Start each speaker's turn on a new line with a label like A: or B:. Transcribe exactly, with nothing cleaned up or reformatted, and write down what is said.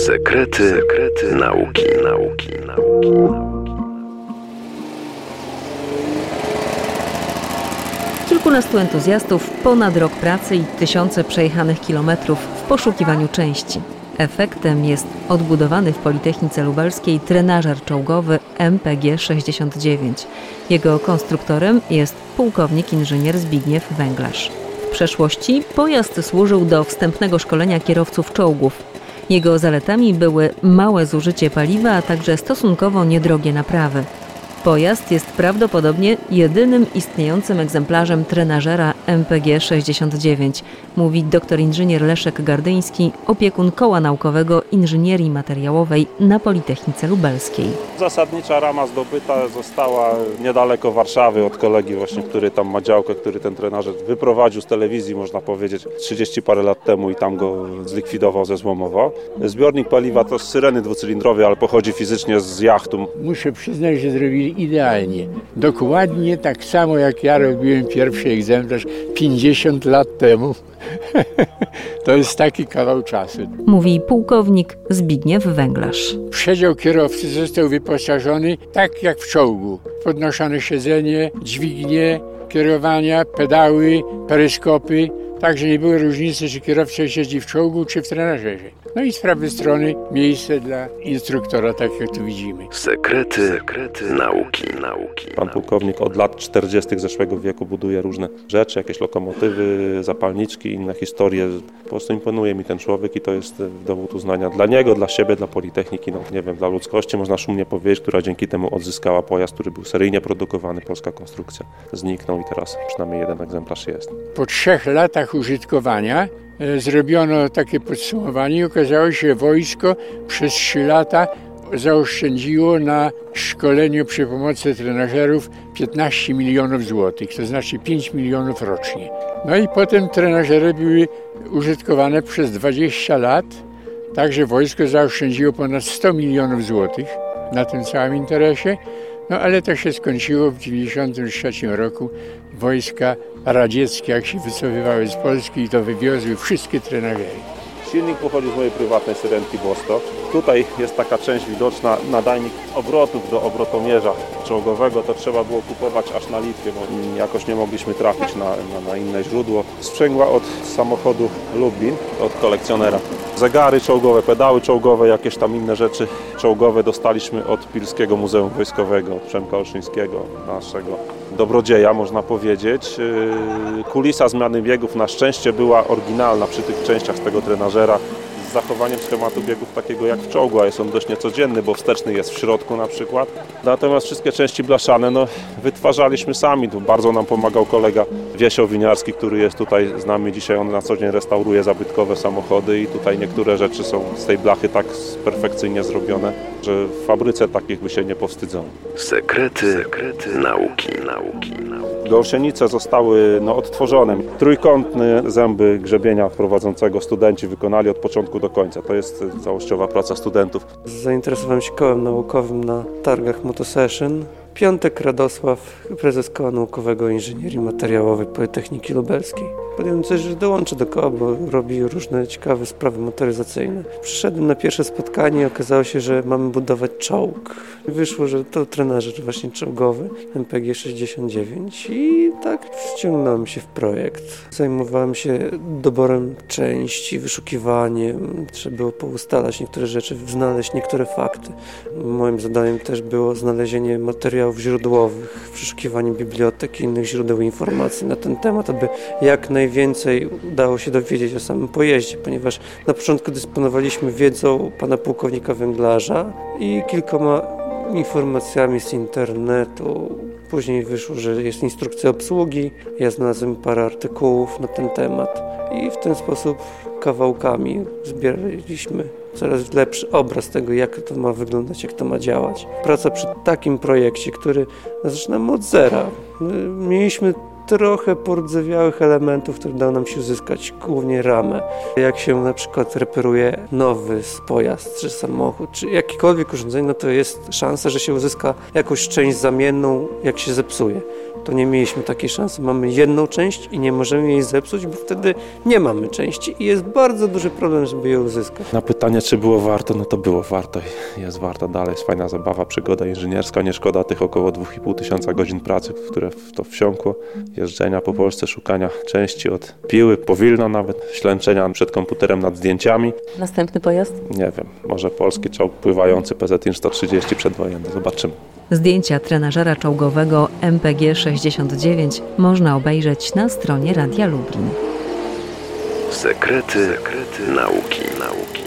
A: Sekrety, sekrety nauki, nauki, nauki.
B: Kilkunastu entuzjastów, ponad rok pracy i tysiące przejechanych kilometrów w poszukiwaniu części. Efektem jest odbudowany w Politechnice Lubelskiej trenażer czołgowy M P G sześćdziesiąt dziewięć. Jego konstruktorem jest pułkownik inżynier Zbigniew Węglarz. W przeszłości pojazd służył do wstępnego szkolenia kierowców czołgów. Jego zaletami były małe zużycie paliwa, a także stosunkowo niedrogie naprawy. Pojazd jest prawdopodobnie jedynym istniejącym egzemplarzem trenażera M P G sześćdziesiąt dziewięć, mówi doktor inżynier Leszek Gardyński, opiekun Koła Naukowego Inżynierii Materiałowej na Politechnice Lubelskiej.
C: Zasadnicza rama zdobyta została niedaleko Warszawy od kolegi właśnie, który tam ma działkę, który ten trenażer wyprowadził z telewizji, można powiedzieć, trzydzieści parę lat temu i tam go zlikwidował ze złomowo. Zbiornik paliwa to z Syreny dwucylindrowej, ale pochodzi fizycznie z jachtu.
D: Muszę przyznać, że zrobili idealnie. Dokładnie tak samo jak ja robiłem pierwszy egzemplarz pięćdziesiąt lat temu. To jest taki kawał czasu.
B: Mówi pułkownik Zbigniew Węglarz.
D: Przedział kierowcy został wyposażony tak jak w czołgu. Podnoszone siedzenie, dźwignie, kierowania, pedały, peryskopy. Także nie było różnicy, czy kierowca siedzi w czołgu, czy w trenażerze. No i z prawej strony miejsce dla instruktora, tak jak tu widzimy.
A: Sekrety, sekrety nauki, nauki.
C: Pan pułkownik od lat czterdziestych zeszłego wieku buduje różne rzeczy, jakieś lokomotywy, zapalniczki, inne historie. Po prostu imponuje mi ten człowiek i to jest dowód uznania dla niego, dla siebie, dla Politechniki, no nie wiem, dla ludzkości, można szumnie powiedzieć, która dzięki temu odzyskała pojazd, który był seryjnie produkowany, polska konstrukcja. Zniknął i teraz przynajmniej jeden egzemplarz jest.
D: Po trzech latach użytkowania zrobiono takie podsumowanie i okazało się, że wojsko przez trzy lata zaoszczędziło na szkoleniu przy pomocy trenażerów piętnaście milionów złotych, to znaczy pięć milionów rocznie. No i potem trenażery były użytkowane przez dwadzieścia lat, także wojsko zaoszczędziło ponad sto milionów złotych na tym całym interesie. No ale to się skończyło w dziewięćdziesiątym trzecim roku. Wojska radzieckie, jak się wycofywały z Polski, i to wywiozły wszystkie trenażery.
C: Silnik pochodzi z mojej prywatnej Syrenki Bostok. Tutaj jest taka część widoczna, nadajnik obrotów do obrotomierza czołgowego. To trzeba było kupować aż na Litwie, bo jakoś nie mogliśmy trafić na, na, na inne źródło. Sprzęgła od samochodu Lublin, od kolekcjonera. Zegary czołgowe, pedały czołgowe, jakieś tam inne rzeczy czołgowe dostaliśmy od Pilskiego Muzeum Wojskowego, od Przemka Olszyńskiego, naszego dobrodzieja, można powiedzieć. Kulisa zmiany biegów na szczęście była oryginalna przy tych częściach z tego trenażera, z zachowaniem schematu biegów takiego jak w czołgu, a jest on dość niecodzienny, bo wsteczny jest w środku na przykład. Natomiast wszystkie części blaszane no, wytwarzaliśmy sami. Tu bardzo nam pomagał kolega Wiesio Winiarski, który jest tutaj z nami dzisiaj. On na co dzień restauruje zabytkowe samochody i tutaj niektóre rzeczy są z tej blachy tak perfekcyjnie zrobione, że w fabryce takich by się nie powstydzono.
A: Sekrety, sekrety nauki, nauki, nauki.
C: Gąsienice zostały no, odtworzone. Trójkątne zęby grzebienia prowadzącego studenci wykonali od początku do końca. To jest całościowa praca studentów.
E: Zainteresowałem się kołem naukowym na targach Motosession. Piątek Radosław, prezes Koła Naukowego Inżynierii Materiałowej Politechniki Lubelskiej. Podjąłem decyzję, że dołączę do koła, bo robi różne ciekawe sprawy motoryzacyjne. Przyszedłem na pierwsze spotkanie i okazało się, że mamy budować czołg. Wyszło, że to trenażer właśnie czołgowy M P G sześćdziesiąt dziewięć i tak wciągnąłem się w projekt. Zajmowałem się doborem części, wyszukiwaniem. Trzeba było poustalać niektóre rzeczy, znaleźć niektóre fakty. Moim zadaniem też było znalezienie materiałów źródłowych, przeszukiwanie bibliotek i innych źródeł informacji na ten temat, aby jak najwięcej udało się dowiedzieć o samym pojeździe, ponieważ na początku dysponowaliśmy wiedzą pana pułkownika Węglarza i kilkoma informacjami z internetu. Później wyszło, że jest instrukcja obsługi, ja znalazłem parę artykułów na ten temat i w ten sposób kawałkami zbieraliśmy coraz lepszy obraz tego, jak to ma wyglądać, jak to ma działać. Praca przy takim projekcie, który zaczynamy od zera. Mieliśmy trochę pordzewiałych elementów, które udało nam się uzyskać, głównie ramę. Jak się na przykład reperuje nowy pojazd, czy samochód, czy jakiekolwiek urządzenie, no to jest szansa, że się uzyska jakąś część zamienną, jak się zepsuje. To nie mieliśmy takiej szansy. Mamy jedną część i nie możemy jej zepsuć, bo wtedy nie mamy części i jest bardzo duży problem, żeby je uzyskać.
C: Na pytanie, czy było warto, no to było warto i jest warto dalej. Jest fajna zabawa, przygoda inżynierska. Nie szkoda tych około dwa i pół tysiąca godzin pracy, które w to wsiąkło. Jeżdżenia po Polsce, szukania części od piły, po Wilno nawet, ślęczenia przed komputerem nad zdjęciami.
B: Następny pojazd?
C: Nie wiem, może polski czołg pływający P Z I N sto trzydzieści przedwojenny. Zobaczymy.
B: Zdjęcia trenażera czołgowego M P G sześćdziesiąt dziewięć można obejrzeć na stronie Radia Lublin.
A: Sekrety, sekrety nauki, nauki.